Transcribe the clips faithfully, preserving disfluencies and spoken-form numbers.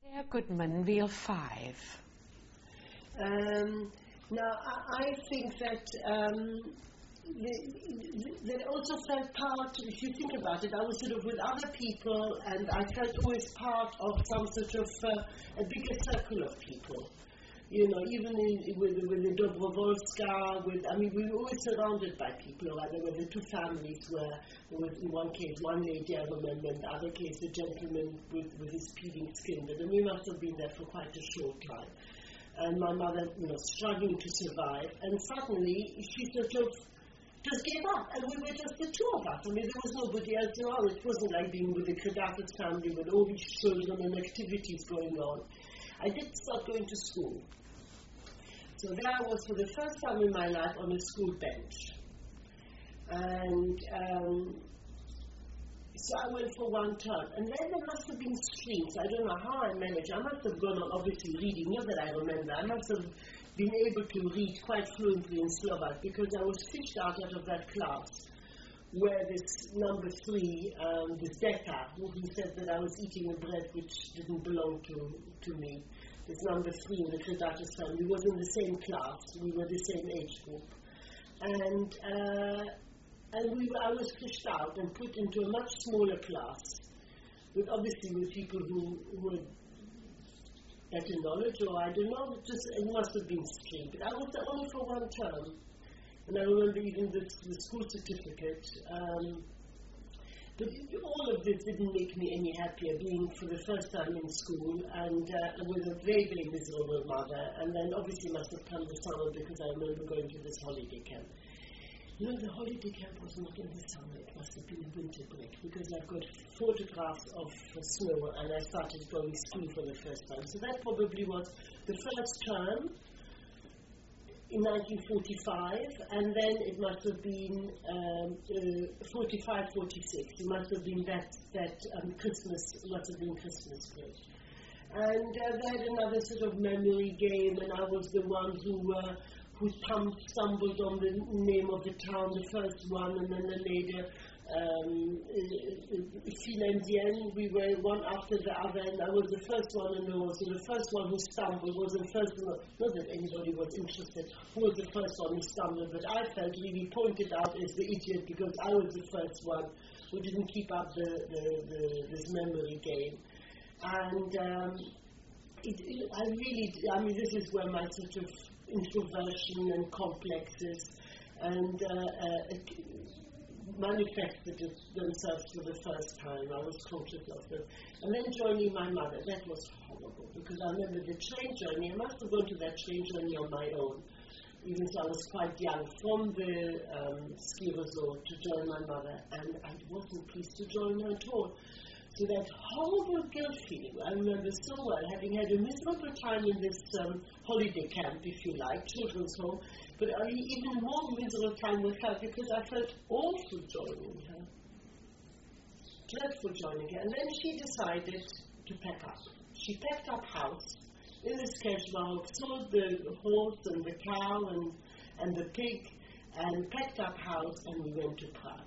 Claire Goodman, Reel five. Um, now, I, I think that um, that I also felt part, if you think about it, I was sort of with other people, and I felt always part of some sort of uh, a bigger circle of people. You know, even in, with, with the Dobrovolska, with, I mean, we were always surrounded by people. Right? There were the two families where, there was in one case, one lady, I remember, in the other case, a gentleman with, with his peeling skin. And we must have been there for quite a short time. And my mother, you know, struggling to survive. And suddenly, she sort of just gave up. And we were just the two of us. I mean, there was nobody else around. It wasn't like being with the Kredatos family with all these children and activities going on. I did start going to school. So there I was for the first time in my life on a school bench. And um, so I went for one term. And then there must have been streams. I don't know how I managed. I must have gone on obviously reading, not that I remember. I must have been able to read quite fluently in Slovak because I was fished out, out of that class where this number three, um, this Deka, who said that I was eating a bread which didn't belong to, to me. This number three in the Kredatos family was in the same class. We were the same age group. And uh, and we were, I was fished out and put into a much smaller class, with obviously with people who, who had better knowledge, or I don't know, it, just, it must have been strange. But I was there only for one term. And I remember even the, the school certificate. Um, But all of this didn't make me any happier, being for the first time in school and uh, with a very, very miserable mother. And then obviously must have come the summer because I remember going to this holiday camp. You know, the holiday camp was not in the summer, it must have been a winter break because I've got photographs of uh, snow and I started going skiing for the first time. So that probably was the first term in nineteen forty-five, and then it must have been um, uh, forty-five, forty-six. It must have been that, that um, Christmas, must have been Christmas break. And uh, they had another sort of memory game, and I was the one who uh, who thumbed, stumbled on the name of the town, the first one, and then the later, um, Philendienne, we were one after the other, and I was the first one in the world. So the first one who stumbled was the first one, not that anybody was interested, who was the first one who stumbled, but I felt really pointed out as the idiot because I was the first one who didn't keep up the, the, the this memory game. And um, it, it, I really, I mean, this is where my sort of introversion and complexes and uh, uh, manifested themselves for the first time. I was conscious of them. And then joining my mother, that was horrible because I remember the train journey. I must have gone to that train journey on my own, even though I was quite young, from the um, ski resort to join my mother, and I wasn't pleased to join her at all. So that horrible guilt feeling, I remember so well, having had a miserable time in this um, holiday camp, if you like, children's home, but I even more miserable time with her because I felt awful joining her. Dreadful joining her. And then she decided to pack up. She packed up house in this Keshmarok, sold the horse and the cow and, and the pig, and packed up house, and we went to Prague.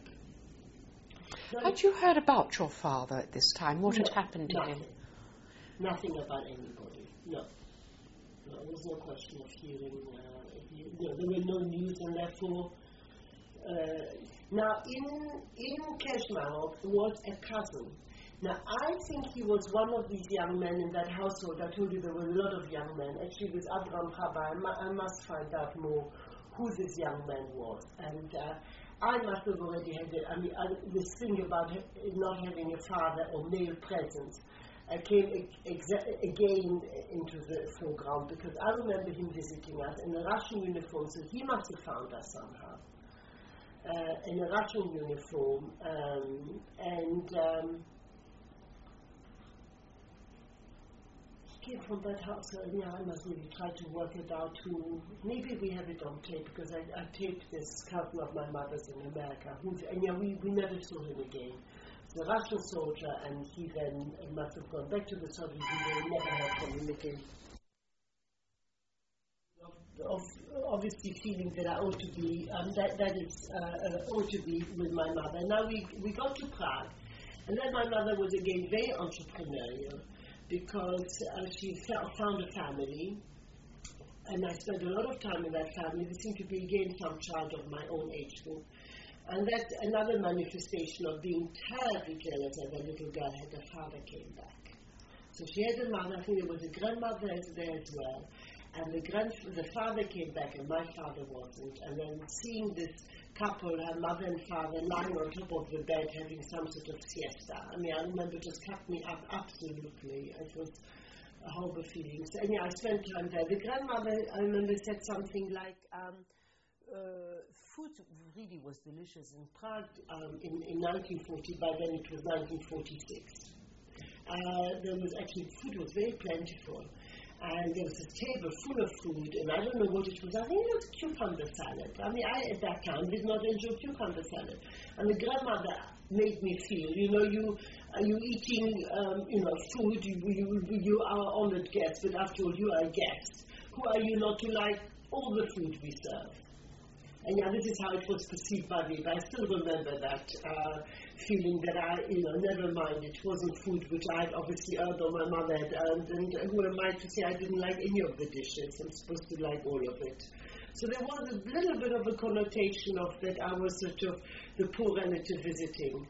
So had you heard about your father at this time? What no, had happened to nothing. him? Nothing about anybody, no. No, there was no question of hearing, uh, he, you know, there were no news, and therefore, uh, now in, in Keshmarok was a cousin. Now I think he was one of these young men in that household. I told you there were a lot of young men. Actually with Abraham Chaba, I, mu- I must find out more who this young man was. And uh, I must have already had it. I mean, I, this thing about ha- not having a father or male presence uh, came exa- again into the foreground because I remember him visiting us in a Russian uniform, so he must have found us somehow. Uh, in a Russian uniform, um, and um, he came from that house, so yeah, I must really try to work it out who, maybe we have it on tape, because I, I taped this cousin of my mother's in America, who's, and yeah, we, we never saw him again. The Russian soldier, and he then must have gone back to the Soviet Union, never heard from him again. Of obviously feeling that I ought to be, um, that, that is, uh, uh, ought to be with my mother. Now we, we got to Prague, and then my mother was again very entrepreneurial. because uh, she fa- found a family, and I spent a lot of time in that family. There seemed to be again some child of my own age group. And that's another manifestation of being terribly jealous as a little girl had her father came back. So she had a mother, I think there was a grandmother there as well. And the grand, the father came back and my father wasn't. And then seeing this couple, her mother and father, lying on top of the bed having some sort of siesta. I mean, I remember it just cut me up absolutely. It was a horrible feeling. So, and yeah, I spent time there. The grandmother, I remember, said something like, um, uh, food really was delicious in Prague um, in, in nineteen forty. By then it was nineteen forty-six. Uh, there was actually, food was very plentiful. And there was a table full of food, and I don't know what it was. I think it was cucumber salad. I mean, I, at that time, did not enjoy cucumber salad. And the grandmother made me feel, you know, you are you eating, um, you know, food, you, you, you are honored guests, but after all, you are a guest. Who are you not to like all the food we serve? And yeah, this is how it was perceived by me, but I still remember that uh, feeling that I, you know, never mind, it wasn't food which I'd obviously earned or my mother had earned, and who am I to say I didn't like any of the dishes? I'm supposed to like all of it. So there was a little bit of a connotation of that I was sort of the poor relative visiting.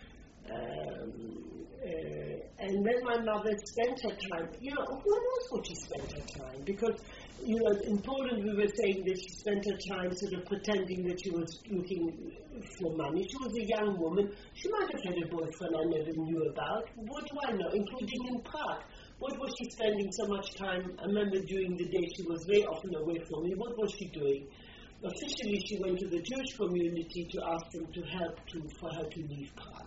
Um, uh, and then my mother spent her time, you know, who knows what she spent her time? Because, you know, in Poland we were saying that she spent her time sort of pretending that she was looking for money. She was a young woman. She might have had a boyfriend I never knew about. What do I know? Including in Prague. What was she spending so much time? I remember during the day she was very often away from me. What was she doing? Officially, she went to the Jewish community to ask them to help to, for her to leave Prague.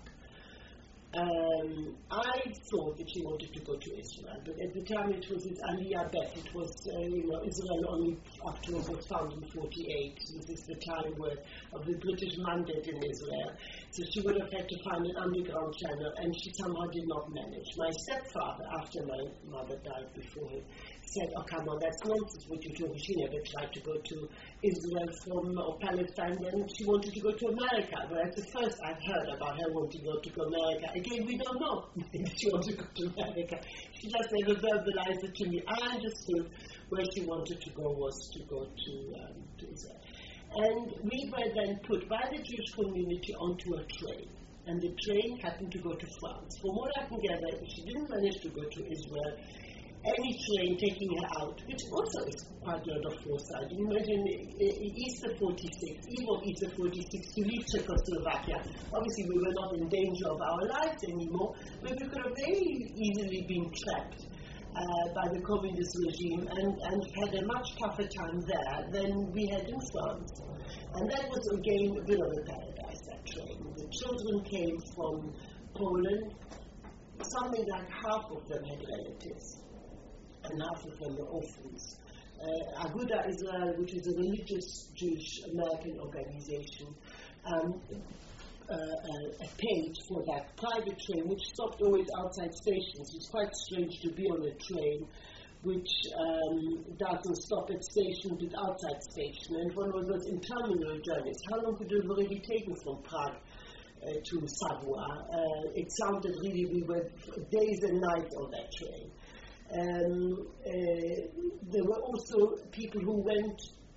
Um, I thought that she wanted to go to Israel, but at the time it was this Aliyah Bet. It was, uh, you know, Israel only up to was found in forty-eight. This is the time where, of the British mandate in Israel. So she would have had to find an underground channel, and she somehow did not manage. My stepfather, after my mother died before him, said, oh, come on, that's nonsense what you're talking. She never tried to go to Israel from or Palestine, then she wanted to go to America. But that's the first I've heard about her wanting to go to America. Again, we don't know if she wanted to go to America. She just never verbalized it to me. I understood where she wanted to go was to go to, um, to Israel. And we were then put by the Jewish community onto a train. And the train happened to go to France. From what I can gather, she didn't manage to go to Israel. Any train taking her out, which also is quite a lot of foresight. You imagine Easter forty-six, eve of Easter forty-six, to leave Czechoslovakia. Obviously, we were not in danger of our lives anymore, but we could have very easily been trapped uh, by the communist regime and, and had a much tougher time there than we had in France. And that was, again, a bit of a paradise, that train. The children came from Poland. Something like half of them had relatives, and half of them were orphans. Uh, Aguda Israel, which is a religious Jewish American organization, um, uh, uh, paid for that private train, which stopped always outside stations. It's quite strange to be on a train which um, doesn't stop at station but outside station. And one of those interminable journeys. How long could it have already taken from Prague uh, to Savoie? Uh, it sounded really, we were days and nights on that train. Um, uh, there were also people who went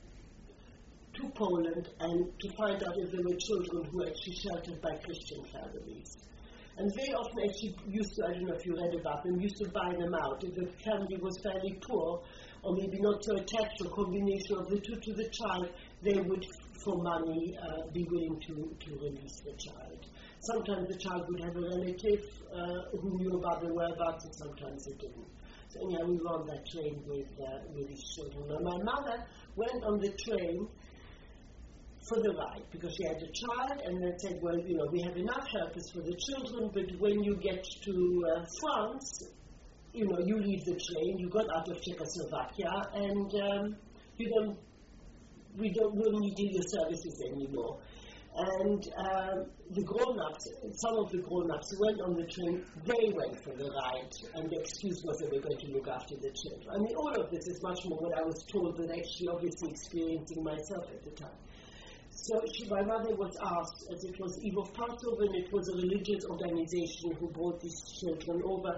to Poland and to find out if there were children who were actually sheltered by Christian families. And very often actually used to, I don't know if you read about them, used to buy them out. If the family was fairly poor, or maybe not so attached, or a combination of the two to the child, they would, for money, uh, be willing to, to release the child. Sometimes the child would have a relative uh, who knew about the whereabouts, and sometimes they didn't. So anyhow, we were on that train with, uh, with these children. Now, my mother went on the train for the ride, because she had a child, and they said, well, you know, we have enough helpers for the children, but when you get to uh, France, you know, you leave the train, you got out of Czechoslovakia, and um, you don't, we don't, we don't need your services anymore. And uh, the grown-ups, some of the grown-ups who went on the train, they went for the ride, and the excuse was they were going to look after the children. I mean, all of this is much more what I was told than actually obviously experiencing myself at the time. So she, my mother was asked, as it was Eve of Passover, and it was a religious organization who brought these children over,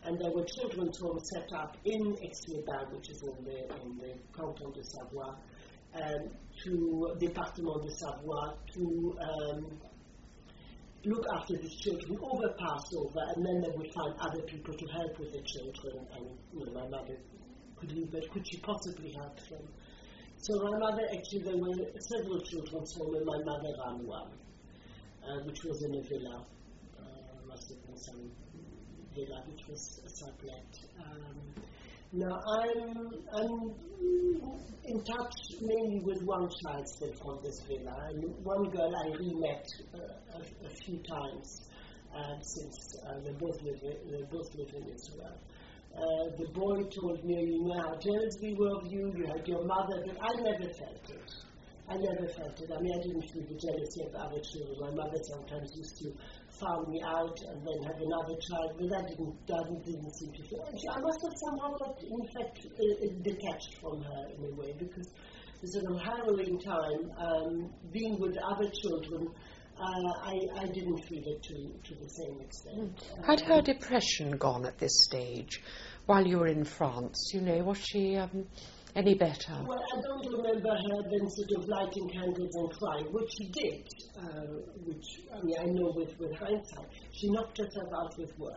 And there were children's homes set up in Aix-les-Bains, which is in the, in the Canton de Savoie, um, to Département de Savoie, to um, look after these children over Passover, and then they would find other people to help with the children. And you know, my mother could leave, but could she possibly help them? So my mother, actually, there were several children's homes, and my mother ran one, uh, which was in a villa. Uh, must have been some villa which was a sublet. Um, now I'm I'm in touch mainly with one child still from this villa, and one girl I re-met uh, a, a few times uh, since uh, they both live they both live in Israel. Uh, the boy told me, you know how jealous we were of you. You had your mother, but I never felt it. I never felt it. I mean, I didn't feel the jealousy of other children. My mother sometimes used to farm me out and then have another child, but that didn't, that didn't seem to feel. I must have somehow got, in fact, uh, detached from her in a way, because the sort of harrowing time, um, being with other children, uh, I, I didn't feel it to, to the same extent. Mm. Had her depression gone at this stage while you were in France? You know, was she um, any better? Well, I don't remember her then sort of lighting candles and crying, which she did, uh, which, I mean, I know with, with hindsight. She knocked herself out with work.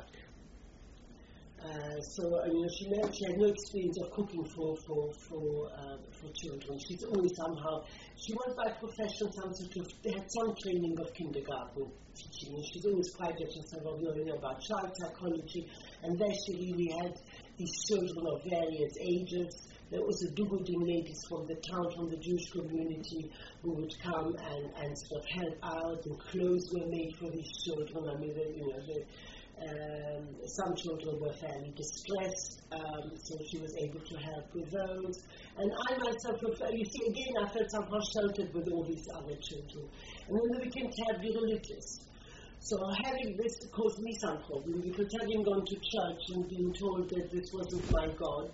Uh, so, I mean, she, she had no experience of cooking for for for, uh, for children. She's always somehow, she was by profession some sort of, they had some training of kindergarten teaching, and she's always prided herself of knowing about child psychology, and there she really had these children of various ages. There was a Dugudim ladies from the town, from the Jewish community, who would come and, and sort of help out, and clothes were made for these children. I mean, they, you know, they, um, some children were fairly distressed, um, so she was able to help with those. And I myself, you see, again, I felt somehow sheltered with all these other children. And then they became terribly religious. So having this caused me some problem, because having gone to church and being told that this wasn't my God,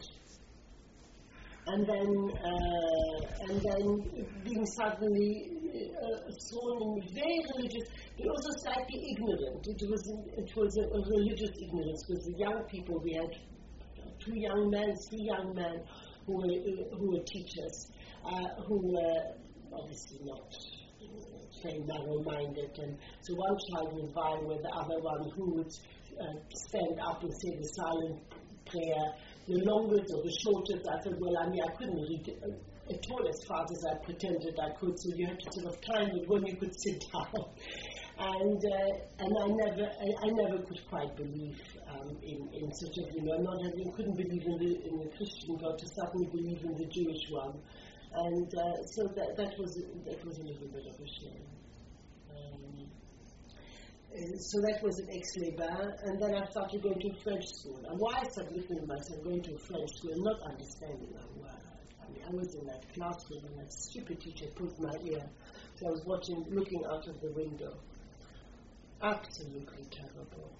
and then uh, and then being suddenly uh, thrown in very religious, but also slightly ignorant. It was it was a, a religious ignorance, because the young people, we had two young men, three young men who were uh, who were teachers, uh, who were obviously not very narrow-minded, and so one child would vie with the other one, who would uh, stand up and say the silent prayer, the longest or the shortest. I said, well, I mean, I couldn't read at all as fast as I pretended I could, so you had to sort of time it when you could sit down. And uh, and I never I, I never could quite believe um, in, in such a, you know, not having, couldn't believe in the, in the Christian God to suddenly believe in the Jewish one. And uh, so that, that was that was a little bit of a shame. Um, so that was at Aix-les-Bains, and then I started going to French school. And why I started looking at myself going to French school, not understanding a word. I mean, I was in that classroom, and that stupid teacher put my ear, so I was watching, looking out of the window. Absolutely terrible.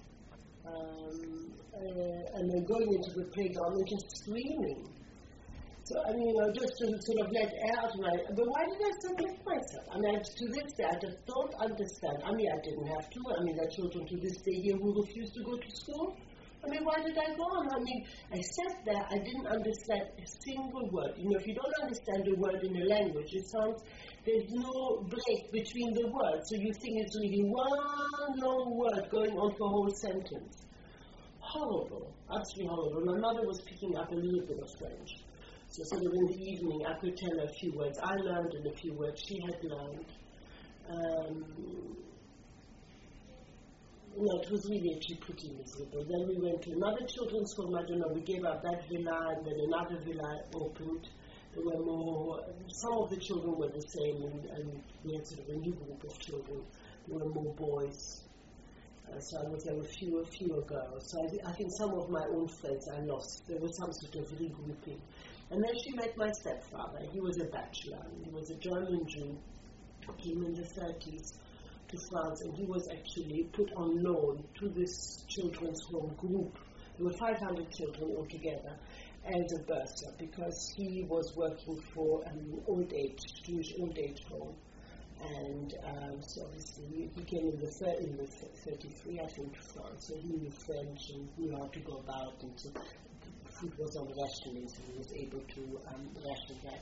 Um, uh, and then going into the playground and just screaming. So, I mean, you know, just to sort of let air out of my, but why did I still lift myself? I mean, I, to this day, I just don't understand. I mean, I didn't have to. I mean, there are children to this day here who refuse to go to school. I mean, why did I go on? I mean, I sat there, I didn't understand a single word. You know, if you don't understand a word in a language, it sounds, there's no break between the words. So you think it's really one long word going on for a whole sentence. Horrible, absolutely horrible. My mother was picking up a little bit of French. So sort of in the evening, I could tell her a few words I learned and a few words she had learned. Um, no, it was really actually pretty miserable. Then we went to another children's home. I don't know, we gave up that villa, and then another villa opened. There were more, some of the children were the same, and, and we had sort of a new group of children. There were more boys. Uh, so I was, there were fewer, fewer girls. So I, I think some of my own friends I lost. There was some sort of regrouping. And then she met my stepfather. He was a bachelor. He was a German Jew. Came in the thirties to France, and he was actually put on loan to this children's home group. There were five hundred children altogether as a bursar, because he was working for an old age, Jewish old age home. And um, so obviously he came in the, thir- in the thirty-three, I think, to France. So he knew French and knew how to go about, and so food was on rationing, so he was able to um, ration that.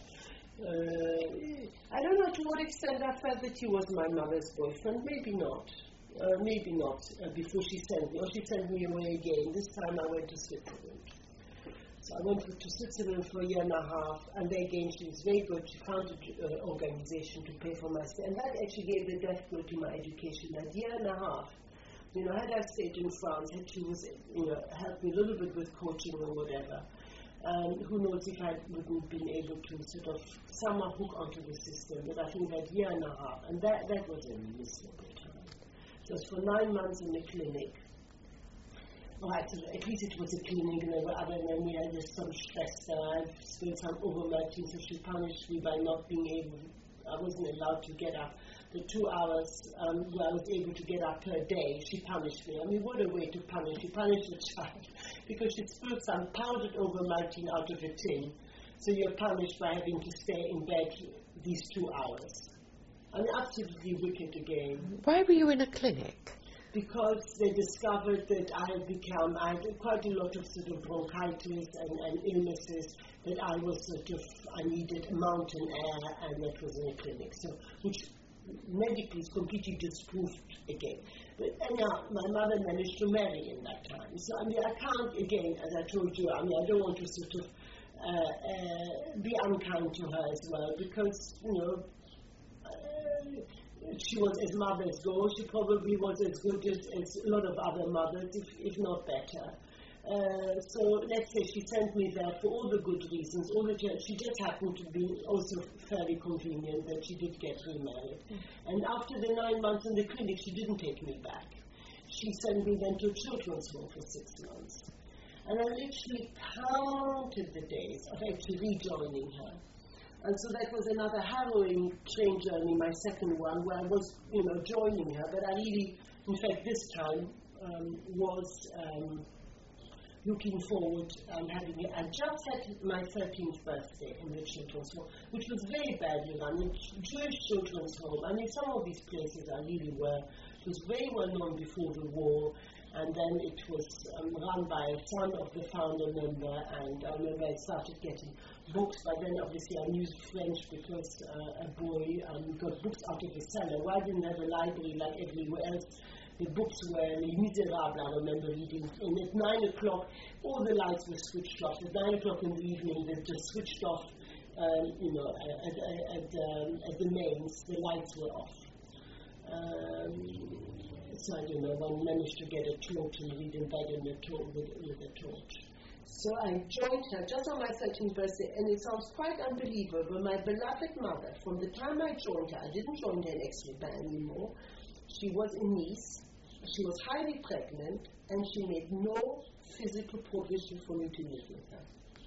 Uh, I don't know to what extent I felt that he was my mother's boyfriend. Maybe not. Uh, maybe not uh, before she sent me. Or she sent me away again. This time I went to Switzerland. So I went to Switzerland for a year and a half, and there again she was very good. She found an uh, organization to pay for my stay, and that actually gave the death blow to my education. That year and a half, you know, had I stayed in France, had she was, you know, helped me a little bit with coaching or whatever, um, who knows if I wouldn't been able to sort of somehow hook onto the system. But I think that year and a half, and that that was a miserable time. So it was for nine months in the clinic. Right, so at least it was a clinic, and there were other than me, there's some stress there. I've spent some overworking, so she punished me by not being able, I wasn't allowed to get up. The two hours um, where I was able to get up per day, she punished me. I mean, what a way to punish. She punished the child because she spilled some powdered Ovomaltine out of a tin. So you're punished by having to stay in bed these two hours. I mean, absolutely wicked again. Why were you in a clinic? Because they discovered that I had become, I had quite a lot of sort of bronchitis and, and illnesses, that I was sort of, I needed mountain air, and that was in a clinic. So, which medically is completely disproved again. But anyhow, my mother managed to marry in that time. So, I mean, I can't, again, as I told you, I mean, I don't want to sort of uh, uh, be unkind to her as well, because, you know, uh, she was, as mothers go, she probably was as good as, as a lot of other mothers, if, if not better. Uh, so let's say she sent me there for all the good reasons. All the she just happened to be also fairly convenient that she did get remarried. Mm. And after the nine months in the clinic, she didn't take me back. She sent me then to a children's home for six months. And I literally counted the days of actually rejoining her. And so that was another harrowing train journey, my second one, where I was, you know, joining her. But I really, in fact, this time um, was um, looking forward and having it. I just had my thirteenth birthday in the children's home, which was very badly run. A Jewish children's home. I mean, some of these places I really were. It was very well known before the war. And then it was um, run by a son of the founder member, and I remember I started getting books, but then obviously I knew French because uh, a boy um, got books out of the cellar. Well, I didn't have a library like everywhere else. The books were Les Miserables, I remember reading. And at nine o'clock, all the lights were switched off. At nine o'clock in the evening, they just switched off, um, you know, at, at, at, um, at the mains, the lights were off. Um, So I don't know, one managed to get a torch and read in bed in the tor- with, with a torch. So I joined her just on my thirteenth birthday, and it sounds quite unbelievable. My beloved mother, from the time I joined her, I didn't join her in Extrabin anymore. She was in Nice, she was highly pregnant, and she made no physical provision for me to live with her.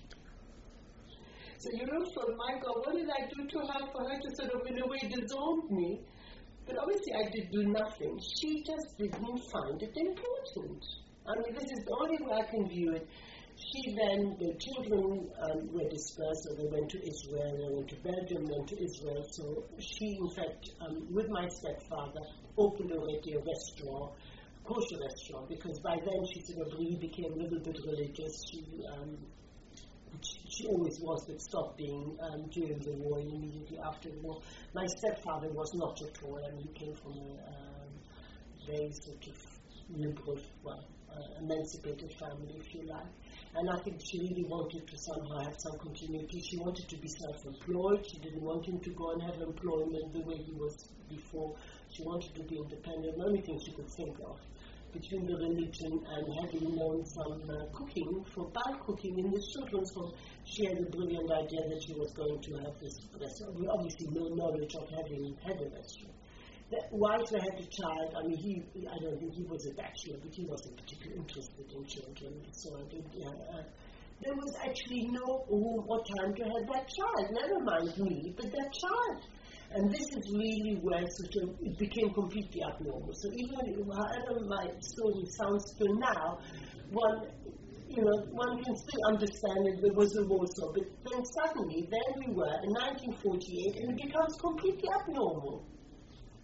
So you know, so my God, what did I do to her for her to sort of, in a way, disown me? But obviously I did do nothing. She just didn't find it important. I mean, this is the only way I can view it. She then, the children um, were dispersed, so they went to Israel, they went to Belgium, went to Israel. So she, in fact, um, with my stepfather, opened already a restaurant, kosher restaurant, because by then she sort of really became a little bit religious. She, um, She always was, but stopped being um, during the war and immediately after the war. My stepfather was not at all, and he came from a um, very sort of liberal, well, uh, emancipated family, if you like. And I think she really wanted to somehow have some continuity. She wanted to be self-employed. She didn't want him to go and have employment the way he was before. She wanted to be independent. The only thing she could think of between the religion and having known some uh, cooking, for bulk cooking in the children's home, she had a brilliant idea that she was going to have this restaurant. We obviously no knowledge of having had a restaurant. Whilst I had a child, I mean, he, I don't think he was a bachelor, but he wasn't particularly interested in children, so I did, yeah, uh, there was actually no room or time to have that child, never mind me, but that child. And this is really where sort of it became completely abnormal. So even however my story sounds to now, one, you know, one can still understand that there was a war, so, but then suddenly, there we were in nineteen forty-eight, and it becomes completely abnormal.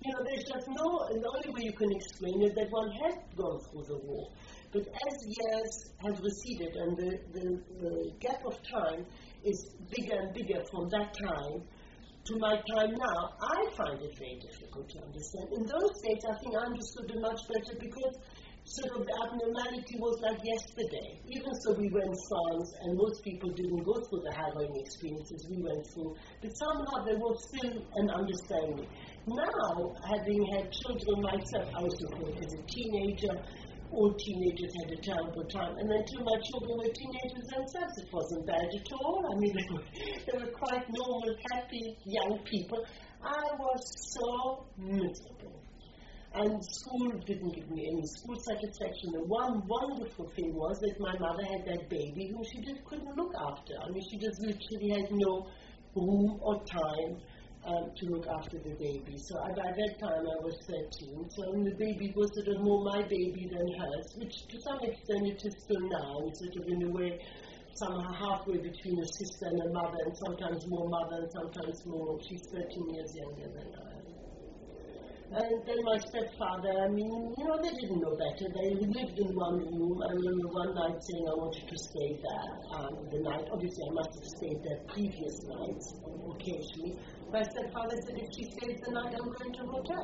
You know, there's just no, and the only way you can explain it that one had gone through the war. But as years have receded and the, the, the gap of time is bigger and bigger from that time to my time now, I find it very difficult to understand. In those days, I think I understood it much better because sort of the abnormality was like yesterday. Even so, we were in France, and most people didn't go through the harrowing experiences we went through, but somehow there was still an understanding. Now, having had children myself, I was looking as a teenager. All teenagers had a terrible time, and until my children were teenagers themselves, it wasn't bad at all. I mean, they were, they were quite normal, happy young people. I was so miserable. And school didn't give me any school satisfaction. The one wonderful thing was that my mother had that baby whom she just couldn't look after. I mean, she just literally had no room or time um, to look after the baby. So I, by that time I was thirteen. So the baby was sort of more my baby than hers, which to some extent it is still now. It's sort of in a way somehow halfway between a sister and a mother, and sometimes more mother and sometimes more. She's thirteen years younger than I. And then my stepfather, I mean, you know, they didn't know better. They lived in one room. I remember one night saying I wanted to stay there um, the night. Obviously, I must have stayed there previous nights, occasionally. My stepfather said, if she stays the night, I'm going to a hotel.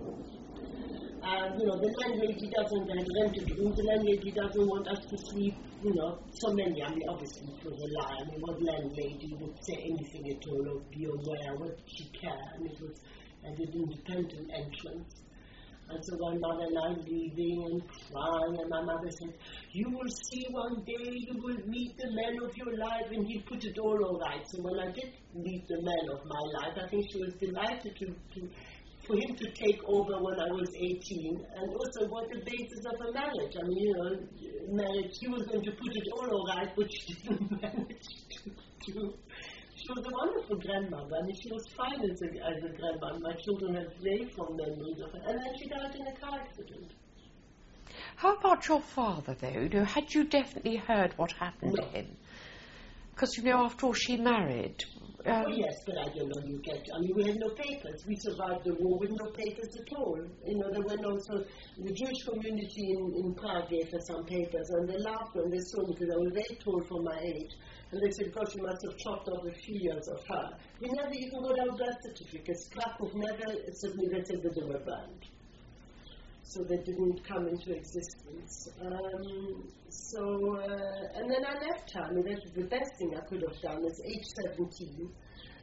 Um, you know, the landlady doesn't have rented rooms. The landlady doesn't want us to sleep, you know, so many. I mean, obviously, it was a lie. I mean, what landlady would say anything at all or be aware? What did she care? And it was and an independent entrance. And so one mother and I leaving and crying, and my mother said, you will see one day, you will meet the man of your life, and he put it all all right. So when I did meet the man of my life, I think she was delighted to, to for him to take over when I was eighteen, and also what the basis of a marriage. I mean, you know, marriage, he was going to put it all all right, but she didn't manage to do. She was a wonderful grandmother. I mean, she was fine as a, as a grandmother. My children have very fond memories of her. And then she died in a car accident. How about your father, though? You know, had you definitely heard what happened no. to him? Because, you know, after all, she married. Um, oh, yes, but I don't know you get. I mean, we had no papers. We survived the war with no papers at all. You know, there were no... So the Jewish community in, in Prague gave us some papers, and they laughed when they saw me, because I was very tall for my age. And they said, gosh, you must have chopped off a few years of her. We never even got our birth certificates. Krakow never, suddenly they said that they were burned. So they didn't come into existence. Um, so, uh, and then I left her. I mean, that was the best thing I could have done. At age seventeen,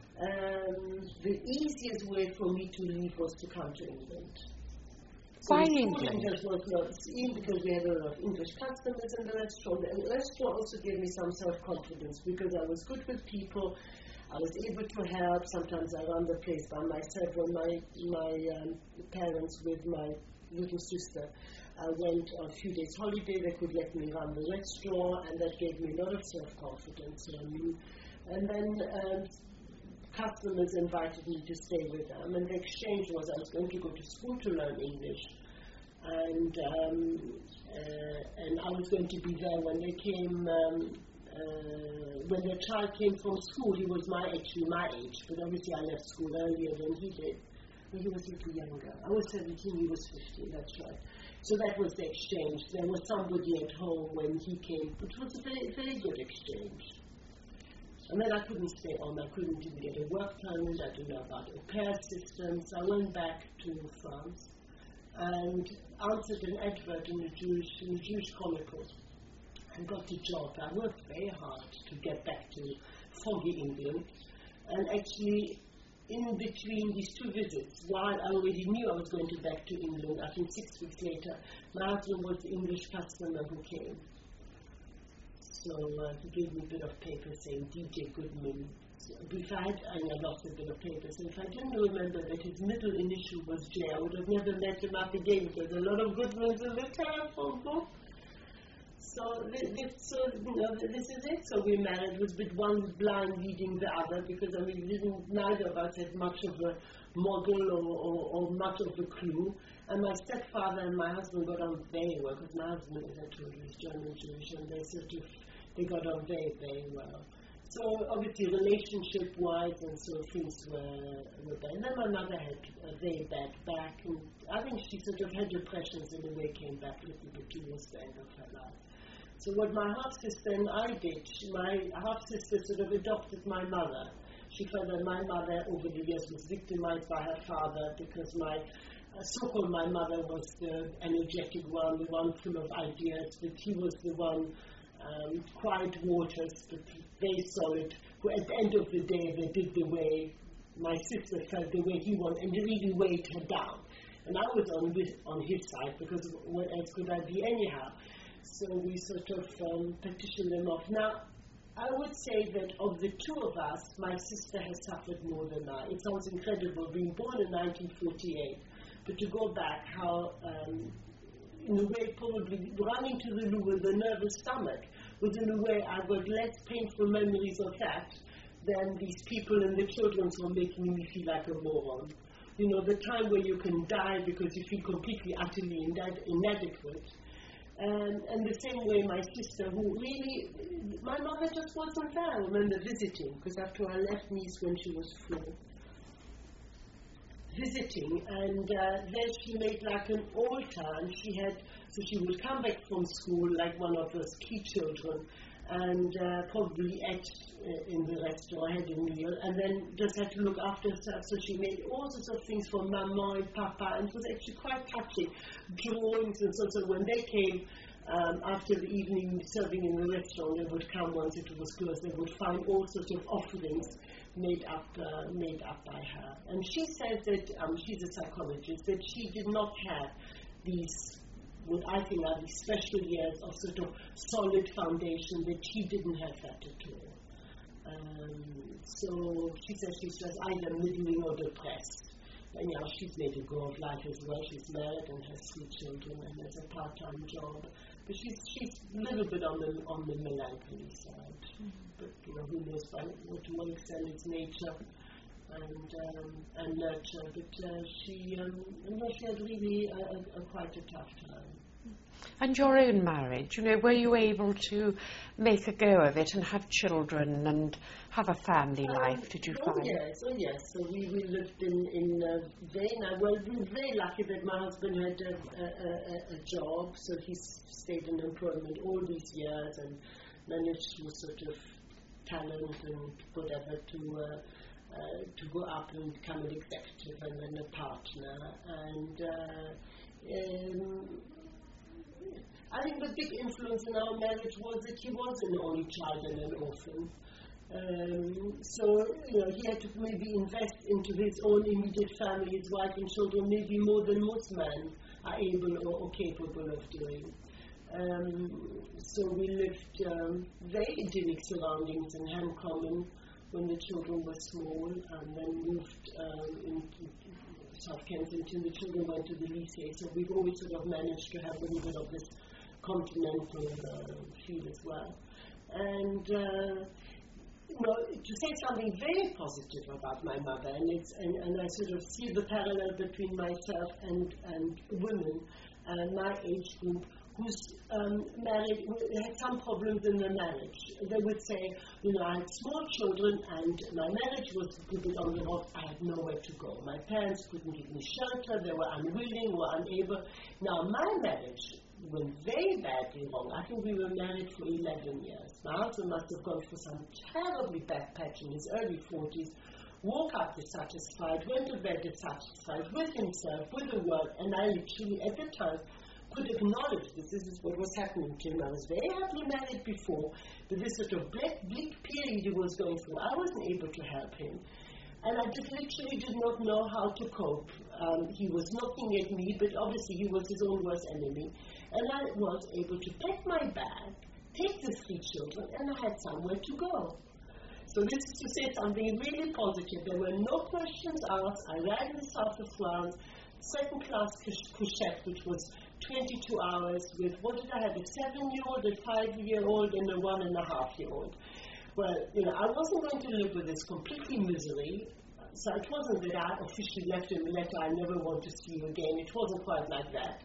um, the easiest way for me to leave was to come to England. So Why England? Just was not seen because we had a lot of English customers in the restaurant. And the restaurant also gave me some self-confidence because I was good with people. I was able to help. Sometimes I ran the place by myself. When my my um, parents with my little sister I went on a few days holiday, they could let me run the restaurant, and that gave me a lot of self-confidence. Um, and then um, customers invited me to stay with them, and the exchange was I was going to go to school to learn English, and um, uh, and I was going to be there when they came. Um, uh, when the child came from school, he was my actually my age, but obviously I left school earlier than he did. Well, he was a little younger. I was seventeen, he was fifteen. That's right. So that was the exchange. There was somebody at home when he came, which was a very, very good exchange. And then I couldn't stay on. I couldn't even get a work permit. I didn't know about au pair systems. I went back to France and answered an advert in the Jewish, in the Jewish Chronicle and got a job. I worked very hard to get back to foggy England. And actually, in between these two visits, while I already knew I was going to back to England, I think six weeks later, my husband was the English customer who came. So uh, he gave me a bit of paper saying D J Goodman. So if I had, I lost a bit of paper, so if I didn't remember that his middle initial was J, I would have never met him up again. There's a lot of Goodmans in the telephone book. So, this, so you know, this is it. So we married with one blind leading the other, because I mean, didn't, neither of us had much of a model or, or, or much of a clue. And my stepfather and my husband got on very well, because my husband, as I told you, is German Jewish, and they sort of they got on very, very well. So obviously relationship-wise and so things were, were bad. And then my mother had a very bad back, and I think she sort of had depressions in a way, came back a little bit towards the end of her life. So what my half-sister and I did, my half-sister sort of adopted my mother. She felt that my mother over the years was victimized by her father because my uh, so-called my mother was the energetic one, the one full of ideas, but he was the one um, quiet waters, but very solid, who at the end of the day they did the way my sister felt the way he wanted, and they really weighed her down. And I was on, with, on his side because what else could I be anyhow? So we sort of um, petitioned them off. Now, I would say that of the two of us, my sister has suffered more than I. It sounds incredible, being born in nineteen forty-eight, but to go back, how, um, in a way, probably running to the loo with a nervous stomach, was in a way I've got less painful memories of that than these people and the children who are making me feel like a moron. You know, the time where you can die because you feel completely, utterly inad- inadequate. And, and the same way my sister, who really, my mother just wasn't there. I remember visiting, because after I left Nice when she was four, visiting, and uh, then she made like an altar, and she had, so she would come back from school like one of those key children, and uh, probably ate uh, in the restaurant, had a meal, and then just had to look after herself. So she made all sorts of things for Mama and Papa, and it was actually quite touching, drawings and so on. So when they came um, after the evening serving in the restaurant, they would come once it was closed. They would find all sorts of offerings made up, uh, made up by her. And she says that um, she's a psychologist, that she did not have these, what I think are these special years of sort of solid foundation, that she didn't have that at all. Um, so she says she's just either middling or depressed. And yeah, she's made a go of life as well. She's married and has three children and has a part-time job. But she's she's a little bit on the on the melancholy side. Mm-hmm. But you know, who knows by what to what extent it's nature and um, and nurture. But uh, she um, she had really a, a, a quite a tough time. And your own marriage, you know, were you able to make a go of it and have children and have a family um, life, did you oh find? Yes, oh yes. So we, we lived in, in uh, Vienna. Well, we were very lucky that my husband had a, a, a, a job, so he stayed in employment all these years and managed through sort of talent and whatever to uh, uh, to go up and become an executive and then a partner. And uh, um, I think the big influence in our marriage was that he was an only child and an orphan. Um, so, you know, he had to maybe invest into his own immediate family, his wife and children, maybe more than most men are able or, or capable of doing. Um, so we lived um, very idyllic surroundings in Ham Common when the children were small, and then moved um, into South Kensington. The children went to the lycée, so we've always sort of managed to have a little bit of this continental uh, feel as well. And uh, you know, to say something very positive about my mother, and, it's, and, and I sort of see the parallel between myself and, and women, uh, my age group, who's um, married, who had some problems in their marriage. They would say, you know, I had small children and my marriage was a little bit on the road. I had nowhere to go. My parents couldn't give me shelter. They were unwilling or unable. Now, my marriage went very badly wrong. I think we were married for eleven years. My husband must have gone for some terribly bad patch in his early forties, woke up dissatisfied, went to bed dissatisfied with himself, with the world, and I literally, at the time, could acknowledge this. This is what was happening to him. I was very happily married before, but this sort of bleak, bleak period he was going through, I wasn't able to help him. And I just literally did not know how to cope. Um, he was knocking at me, but obviously he was his own worst enemy. And I was able to pack my bag, take the three children, and I had somewhere to go. So this is to say something really positive. There were no questions asked. I arrived in the south of France, second-class couchette, which was twenty-two hours with, what did I have, a seven-year-old, a five-year-old, and a one-and-a-half-year-old. Well, you know, I wasn't going to live with this completely misery, so it wasn't that I officially left him a letter, I never want to see you again. It wasn't quite like that.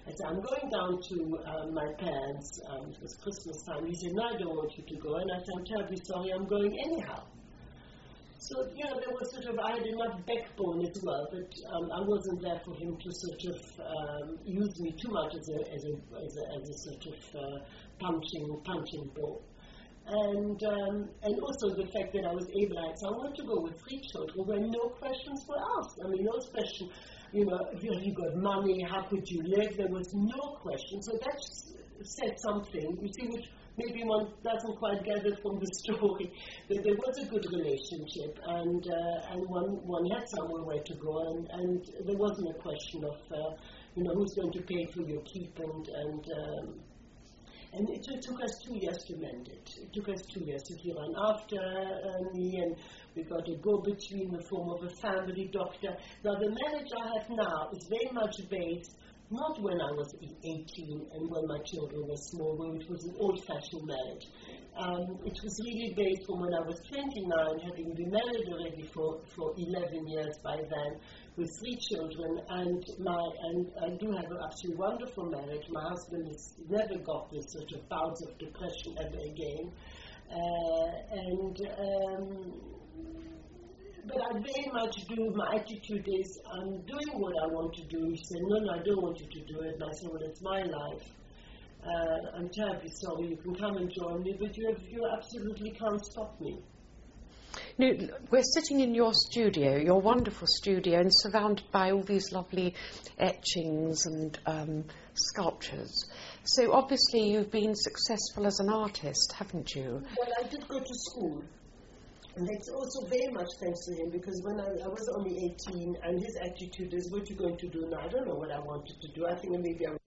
I said, I'm going down to uh, my parents. Um, it was Christmas time. He said, no, I don't want you to go. And I said, I'm terribly sorry, I'm going anyhow. So, you know, there was sort of, I had enough backbone as well, but um, I wasn't there for him to sort of um, use me too much as a, as a, as a, as a sort of uh, punching, punching ball. And um, and also the fact that I was able, I said, I want to go with three children where no questions were asked. I mean, no question, you know, have you got money, how could you live? There was no question. So that said something, you see, which maybe one doesn't quite gather from the story, that there was a good relationship, and uh, and one, one had somewhere where to go, and, and there wasn't a question of, uh, you know, who's going to pay for your keep, and, and um, And it took us two years to mend it. It took us two years. So he ran after uh, me, and we got a go-between in the form of a family doctor. Now, the marriage I have now is very much based, not when I was eighteen and when my children were small, where it was an old-fashioned marriage. Um, it was really based from when I was twenty-nine, having been married already for, for eleven years by then, with three children, and my and I do have an absolutely wonderful marriage. My husband has never got this sort of bouts of depression ever again, uh, and um, but I very much do. My attitude is, I'm doing what I want to do. He said, no, no, I don't want you to do it. And I said, well, it's my life. Uh, I'm terribly sorry. You can come and join me, but you have, you absolutely can't stop me. No, we're sitting in your studio, your wonderful studio, and surrounded by all these lovely etchings and um, sculptures. So obviously you've been successful as an artist, haven't you? Well, I did go to school. And that's also very much thanks to him, because when I, I was only eighteen, and his attitude is, what are you going to do now? I don't know what I wanted to do. I think maybe I